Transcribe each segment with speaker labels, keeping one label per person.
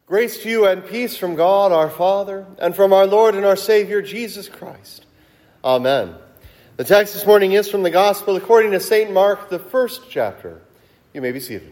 Speaker 1: Grace to you and peace from God our Father and from our Lord and our Savior Jesus Christ. Amen. The text this morning is from the Gospel according to St. Mark, the first chapter. You may be seated.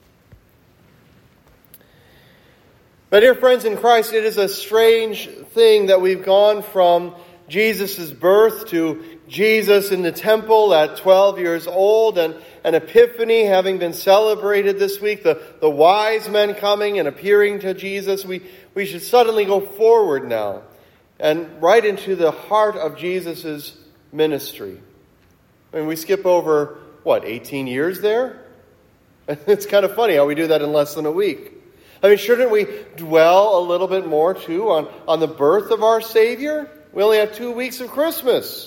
Speaker 1: My dear friends in Christ, it is a strange thing that we've gone from Jesus' birth to Jesus in the temple at 12 years old, and an Epiphany having been celebrated this week, the wise men coming and appearing to Jesus. We should suddenly go forward now and right into the heart of Jesus' ministry. I mean, we skip over, 18 years there? It's kind of funny how we do that in less than a week. I mean, shouldn't we dwell a little bit more, too, on the birth of our Savior? We only have 2 weeks of Christmas.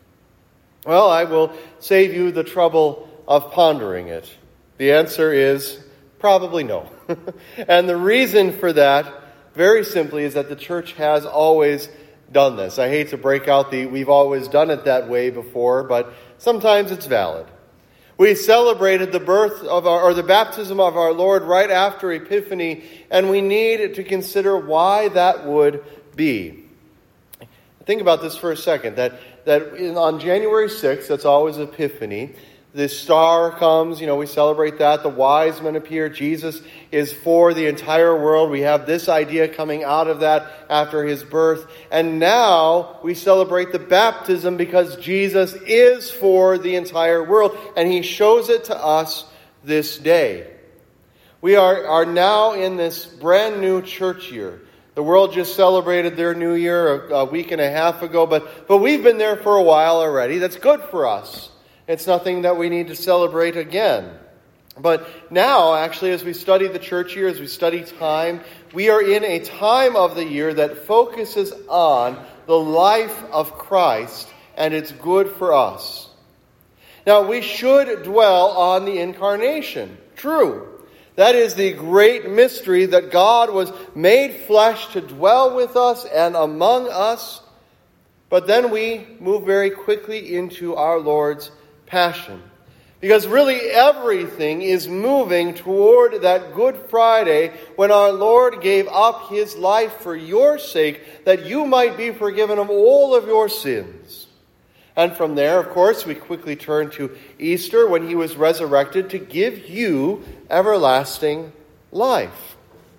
Speaker 1: Well, I will save you the trouble of pondering it. The answer is probably no. And the reason for that, very simply, is that the church has always done this. I hate to break out we've always done it that way before, but sometimes it's valid. We celebrated the birth of the baptism of our Lord right after Epiphany, and we need to consider why that would be. Think about this for a second, that on January 6th, that's always Epiphany, the star comes, we celebrate that, the wise men appear, Jesus is for the entire world. We have this idea coming out of that after his birth. And now we celebrate the baptism because Jesus is for the entire world, and he shows it to us this day. We are now in this brand new church year. The world just celebrated their new year a week and a half ago, but we've been there for a while already. That's good for us. It's nothing that we need to celebrate again. But now, actually, as we study the church year, as we study time, we are in a time of the year that focuses on the life of Christ, and it's good for us. Now, we should dwell on the incarnation. True. That is the great mystery that God was made flesh to dwell with us and among us. But then we move very quickly into our Lord's passion. Because really everything is moving toward that Good Friday when our Lord gave up his life for your sake, that you might be forgiven of all of your sins. And from there, of course, we quickly turn to Easter when he was resurrected to give you everlasting life.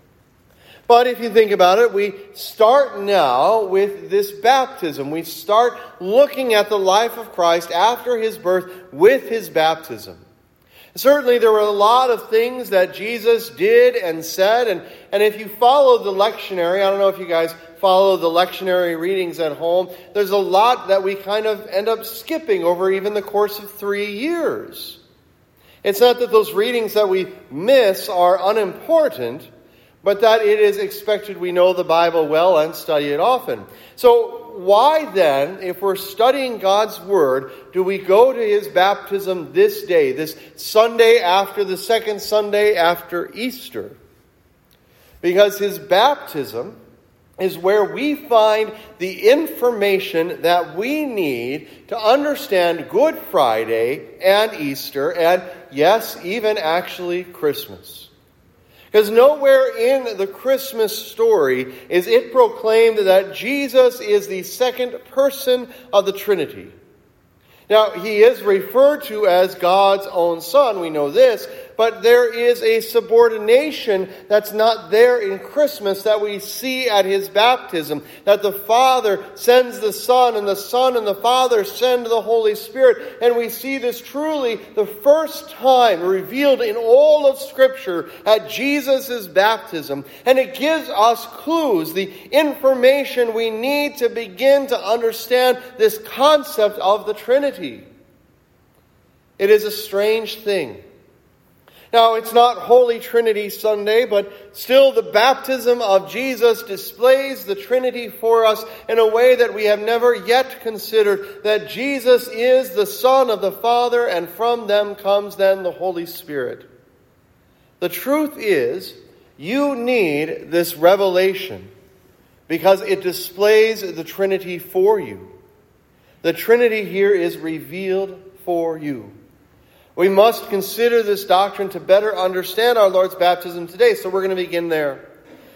Speaker 1: But if you think about it, we start now with this baptism. We start looking at the life of Christ after his birth with his baptism. Certainly there were a lot of things that Jesus did and said, and if you follow the lectionary, I don't know if you guys follow the lectionary readings at home, there's a lot that we kind of end up skipping over even the course of 3 years. It's not that those readings that we miss are unimportant, but that it is expected we know the Bible well and study it often. So why then, if we're studying God's Word, do we go to his baptism this day, this Sunday after the second Sunday after Easter? Because his baptism is where we find the information that we need to understand Good Friday and Easter, and yes, even actually Christmas. Because nowhere in the Christmas story is it proclaimed that Jesus is the second person of the Trinity. Now, he is referred to as God's own Son, we know this, but there is a subordination that's not there in Christmas that we see at his baptism, that the Father sends the Son and the Father send the Holy Spirit, and we see this truly the first time revealed in all of Scripture at Jesus' baptism, and it gives us clues, the information we need to begin to understand this concept of the Trinity. It is a strange thing. Now, it's not Holy Trinity Sunday, but still the baptism of Jesus displays the Trinity for us in a way that we have never yet considered, that Jesus is the Son of the Father, and from them comes then the Holy Spirit. The truth is, you need this revelation because it displays the Trinity for you. The Trinity here is revealed for you. We must consider this doctrine to better understand our Lord's baptism today, so we're going to begin there.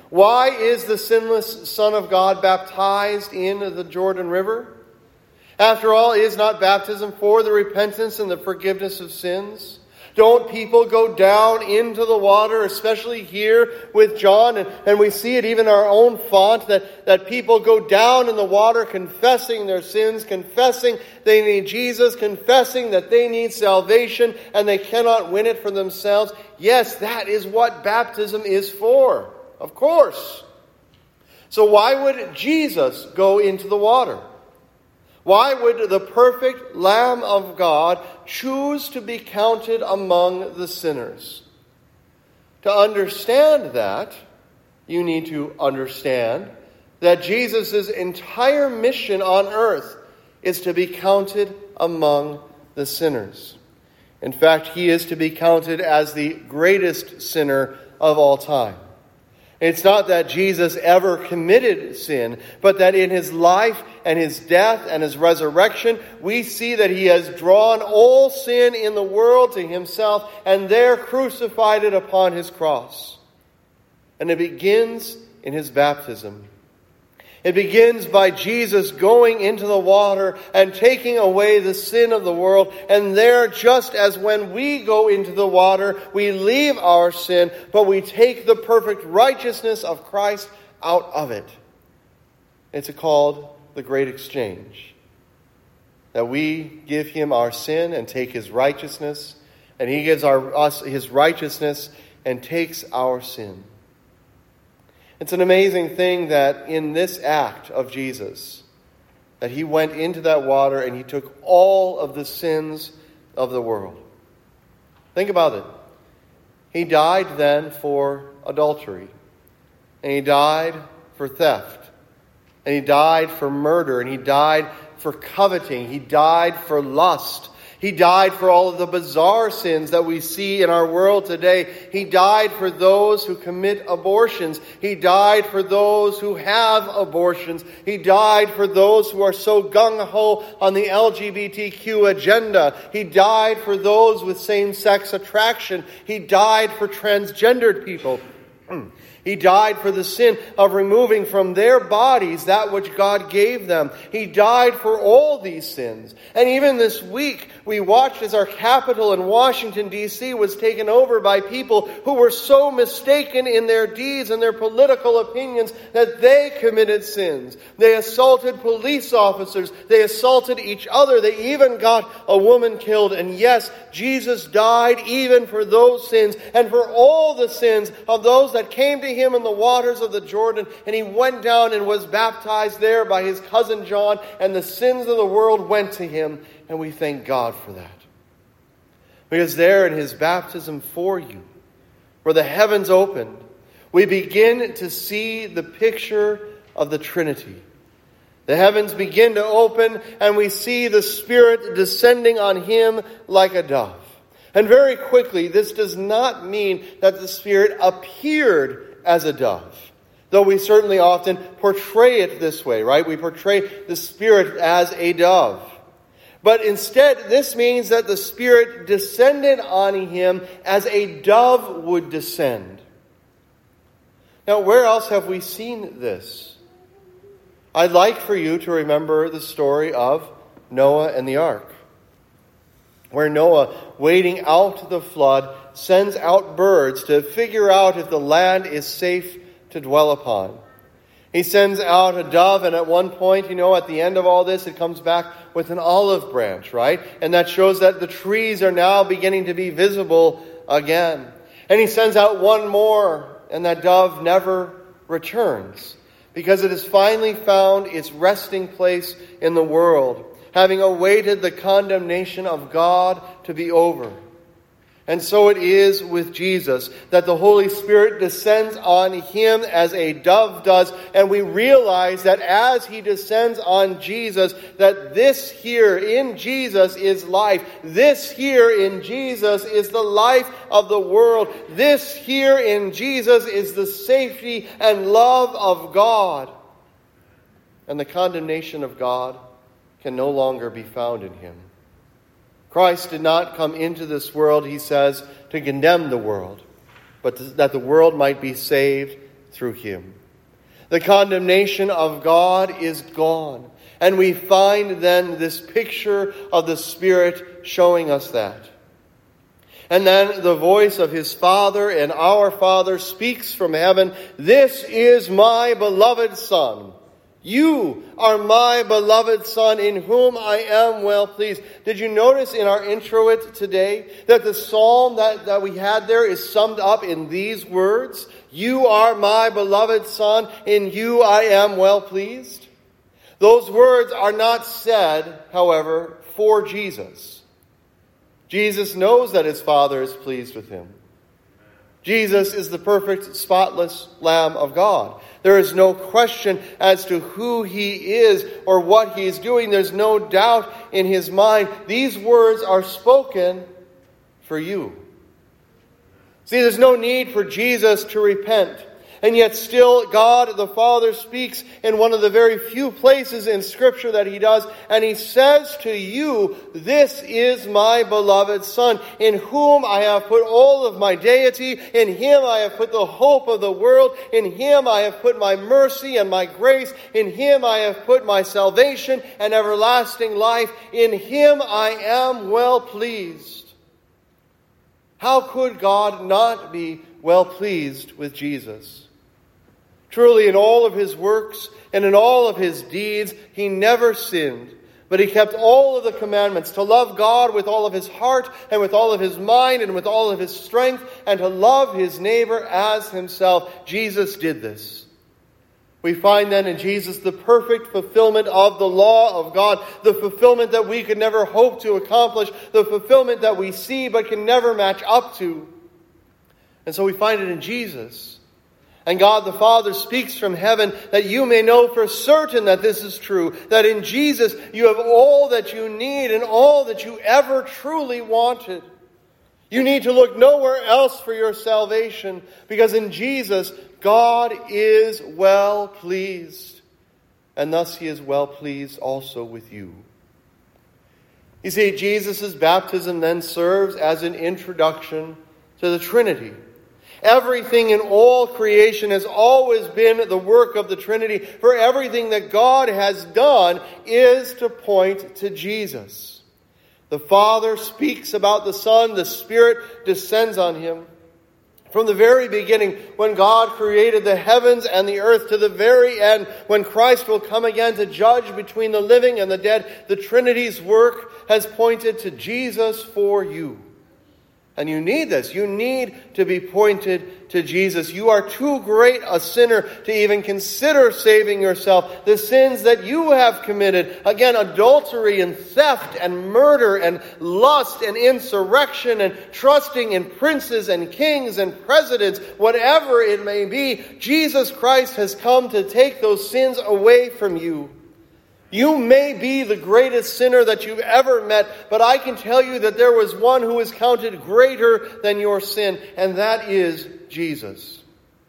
Speaker 1: Why is the sinless Son of God baptized in the Jordan River? After all, is not baptism for the repentance and the forgiveness of sins? Don't people go down into the water, especially here with John? And we see it even in our own font, that people go down in the water confessing their sins, confessing they need Jesus, confessing that they need salvation and they cannot win it for themselves. Yes, that is what baptism is for, of course. So why would Jesus go into the water? Why would the perfect Lamb of God choose to be counted among the sinners? To understand that, you need to understand that Jesus' entire mission on earth is to be counted among the sinners. In fact, he is to be counted as the greatest sinner of all time. It's not that Jesus ever committed sin, but that in his life and his death and his resurrection, we see that he has drawn all sin in the world to himself and there crucified it upon his cross. And it begins in his baptism. It begins by Jesus going into the water and taking away the sin of the world. And there, just as when we go into the water, we leave our sin, but we take the perfect righteousness of Christ out of it. It's called the Great Exchange. That we give him our sin and take his righteousness, and he gives us his righteousness and takes our sin. It's an amazing thing that in this act of Jesus, that he went into that water and he took all of the sins of the world. Think about it. He died then for adultery, and he died for theft, and he died for murder, and he died for coveting, he died for lust. He died for all of the bizarre sins that we see in our world today. He died for those who commit abortions. He died for those who have abortions. He died for those who are so gung-ho on the LGBTQ agenda. He died for those with same-sex attraction. He died for transgendered people. He died for the sin of removing from their bodies that which God gave them. He died for all these sins. And even this week, we watched as our capital in Washington, D.C. was taken over by people who were so mistaken in their deeds and their political opinions that they committed sins. They assaulted police officers. They assaulted each other. They even got a woman killed. And yes, Jesus died even for those sins and for all the sins of those that came to him in the waters of the Jordan, and he went down and was baptized there by his cousin John, and the sins of the world went to him, and we thank God for that. Because there in his baptism for you, where the heavens opened, we begin to see the picture of the Trinity. The heavens begin to open, and we see the Spirit descending on him like a dove. And very quickly, this does not mean that the Spirit appeared as a dove, though we certainly often portray it this way, right? We portray the Spirit as a dove. But instead, this means that the Spirit descended on him as a dove would descend. Now, where else have we seen this? I'd like for you to remember the story of Noah and the ark, where Noah, waiting out the flood, sends out birds to figure out if the land is safe to dwell upon. He sends out a dove, and at one point, at the end of all this, it comes back with an olive branch, right? And that shows that the trees are now beginning to be visible again. And he sends out one more, and that dove never returns, because it has finally found its resting place in the world, having awaited the condemnation of God to be over. And so it is with Jesus, that the Holy Spirit descends on him as a dove does. And we realize that as he descends on Jesus, that this here in Jesus is life. This here in Jesus is the life of the world. This here in Jesus is the safety and love of God. And the condemnation of God can no longer be found in him. Christ did not come into this world, he says, to condemn the world, but that the world might be saved through him. The condemnation of God is gone. And we find then this picture of the Spirit showing us that. And then the voice of his Father and our Father speaks from heaven, "This is my beloved Son. You are my beloved Son, in whom I am well pleased." Did you notice in our introit today that the psalm that we had there is summed up in these words? "You are my beloved Son, in you I am well pleased." Those words are not said, however, for Jesus. Jesus knows that his Father is pleased with him. Jesus is the perfect, spotless Lamb of God. There is no question as to who he is or what he is doing. There's no doubt in his mind. These words are spoken for you. See, there's no need for Jesus to repent. And yet still God the Father speaks in one of the very few places in Scripture that he does. And he says to you, "This is my beloved Son, in whom I have put all of my deity. In him I have put the hope of the world. In him I have put my mercy and my grace. In him I have put my salvation and everlasting life. In him I am well pleased." How could God not be well pleased with Jesus? Truly, in all of his works and in all of his deeds, he never sinned. But he kept all of the commandments, to love God with all of his heart and with all of his mind and with all of his strength, and to love his neighbor as himself. Jesus did this. We find then in Jesus the perfect fulfillment of the law of God, the fulfillment that we could never hope to accomplish, the fulfillment that we see but can never match up to. And so we find it in Jesus. And God the Father speaks from heaven that you may know for certain that this is true, that in Jesus you have all that you need and all that you ever truly wanted. You need to look nowhere else for your salvation, because in Jesus God is well pleased, and thus he is well pleased also with you. You see, Jesus' baptism then serves as an introduction to the Trinity. Everything in all creation has always been the work of the Trinity, for everything that God has done is to point to Jesus. The Father speaks about the Son, the Spirit descends on him. From the very beginning, when God created the heavens and the earth, to the very end, when Christ will come again to judge between the living and the dead, the Trinity's work has pointed to Jesus for you. And you need this. You need to be pointed to Jesus. You are too great a sinner to even consider saving yourself. The sins that you have committed, again, adultery and theft and murder and lust and insurrection and trusting in princes and kings and presidents, whatever it may be, Jesus Christ has come to take those sins away from you. You may be the greatest sinner that you've ever met, but I can tell you that there was one who is counted greater than your sin, and that is Jesus.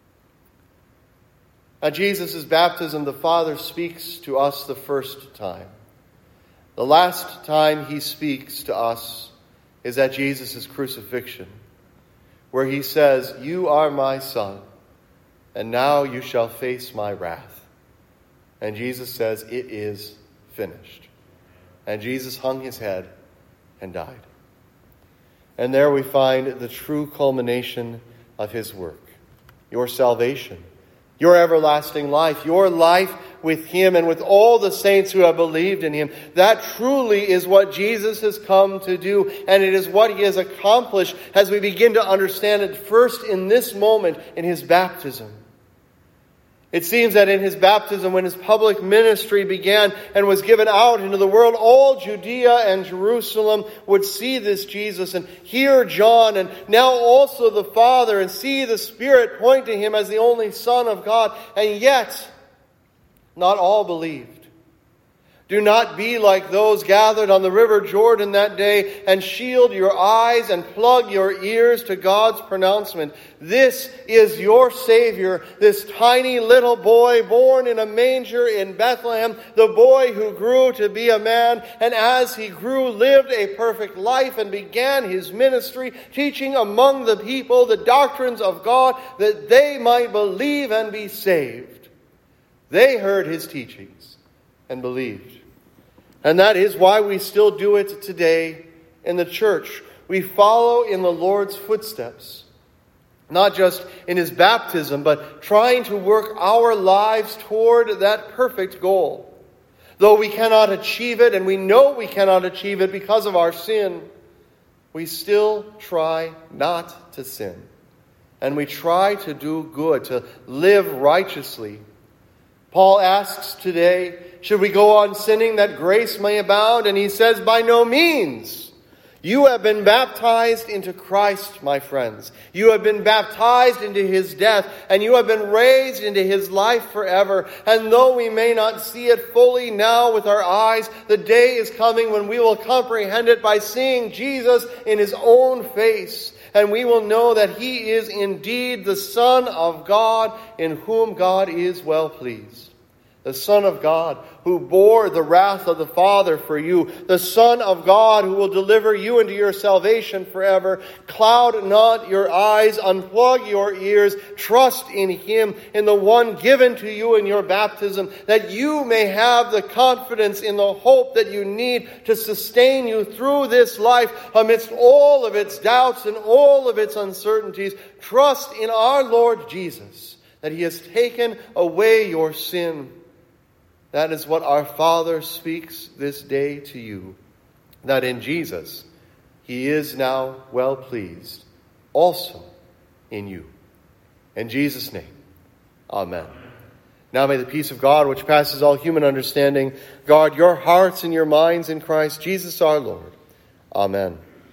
Speaker 1: At Jesus' baptism, the Father speaks to us the first time. The last time he speaks to us is at Jesus' crucifixion, where he says, "You are my Son, and now you shall face my wrath." And Jesus says, "It is finished." And Jesus hung his head and died. And there we find the true culmination of his work. Your salvation, your everlasting life, your life with him and with all the saints who have believed in him. That truly is what Jesus has come to do. And it is what he has accomplished as we begin to understand it first in this moment in his baptism. It seems that in his baptism, when his public ministry began and was given out into the world, all Judea and Jerusalem would see this Jesus and hear John and now also the Father and see the Spirit point to him as the only Son of God. And yet, not all believed. Do not be like those gathered on the river Jordan that day, and shield your eyes and plug your ears to God's pronouncement. This is your Savior, this tiny little boy born in a manger in Bethlehem, the boy who grew to be a man, and as he grew lived a perfect life and began his ministry, teaching among the people the doctrines of God, that they might believe and be saved. They heard his teachings and believed. And that is why we still do it today in the church. We follow in the Lord's footsteps, not just in his baptism, but trying to work our lives toward that perfect goal. Though we cannot achieve it, and we know we cannot achieve it because of our sin, we still try not to sin. And we try to do good, to live righteously. Paul asks today, should we go on sinning that grace may abound? And he says, by no means. You have been baptized into Christ, my friends. You have been baptized into his death, and you have been raised into his life forever. And though we may not see it fully now with our eyes, the day is coming when we will comprehend it by seeing Jesus in his own face. And we will know that he is indeed the Son of God, in whom God is well pleased. The Son of God who bore the wrath of the Father for you. The Son of God who will deliver you into your salvation forever. Cloud not your eyes, unplug your ears, trust in him, in the one given to you in your baptism, that you may have the confidence in the hope that you need to sustain you through this life amidst all of its doubts and all of its uncertainties. Trust in our Lord Jesus, that he has taken away your sin. That is what our Father speaks this day to you, that in Jesus he is now well pleased, also in you. In Jesus' name, amen. Now may the peace of God, which passes all human understanding, guard your hearts and your minds in Christ Jesus our Lord. Amen.